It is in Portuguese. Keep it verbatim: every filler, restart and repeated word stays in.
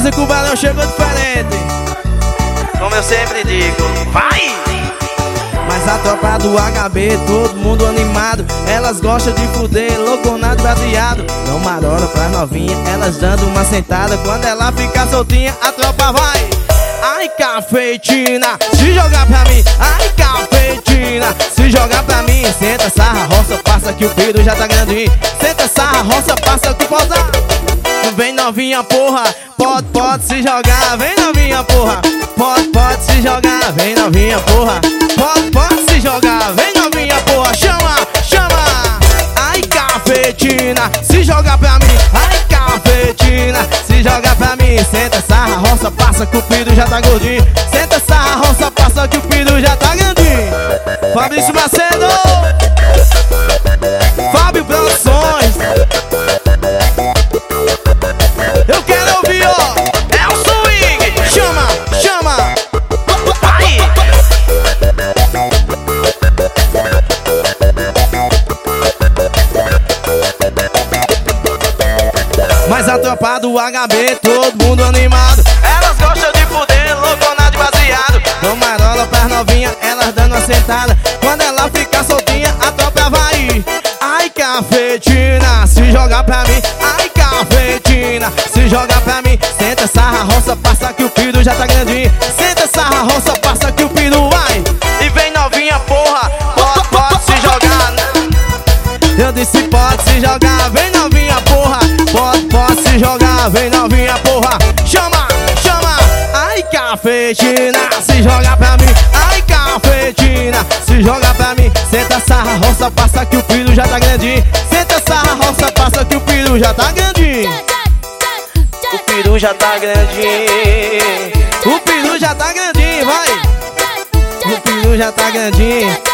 avisa que o balão chegou diferente. Como eu sempre digo, vai! Mas a tropa do H B, todo mundo animado. Elas gostam de fuder, louconado, baseado. Não marola pra novinha, elas dando uma sentada. Quando ela fica soltinha, a tropa vai. Ai, cafetina, se jogar pra mim. Ai, cafetina, se jogar pra mim. Senta, sarra, roça, passa que o piro já tá grandinho. Senta, sarra, roça, passa que pausa. Vem novinha, porra, pode, pode se jogar. Vem novinha, porra, pode, pode se jogar. Vem novinha, porra, pode, pode se jogar. Vem novinha, porra, chama, chama. Ai, cafetina, se joga pra mim. Ai, cafetina, se joga pra mim. Senta, sarra, roça, passa que o piro já tá gordinho. Senta, sarra, roça, passa que o piro já tá grandinho. Fabrício Macedo, Fábio Produções. Eu quero ouvir, ó, é o swing. Chama, chama. Vai! Mas a tropa do H B, todo mundo animado. Elas gostam de fuder, louconado e baseado. Dão marola pras novinha, elas dando uma sentada. Quando ela fica soltinha, a tropa vai. Ai, cafetina, se joga pra mim. Ai, cafetina, se joga pra mim. Senta, sarra, roça, passa que o piro já tá grandinho. Senta, sarra, roça, passa que o piro vai. E vem novinha, porra, pode, pode se jogar. Eu disse pode se jogar, vem novinha, porra. Pode, pode se jogar, vem novinha, porra. Chama, chama. Ai, cafetina, se joga pra mim. Ai, cafetina, se joga pra mim. Senta, sarra, roça, passa que o piro já tá grandinho. Senta, sarra, roça, passa que o piro já tá grandinho. O peru já tá grandinho. O peru já tá grandinho, vai. O peru já tá grandinho.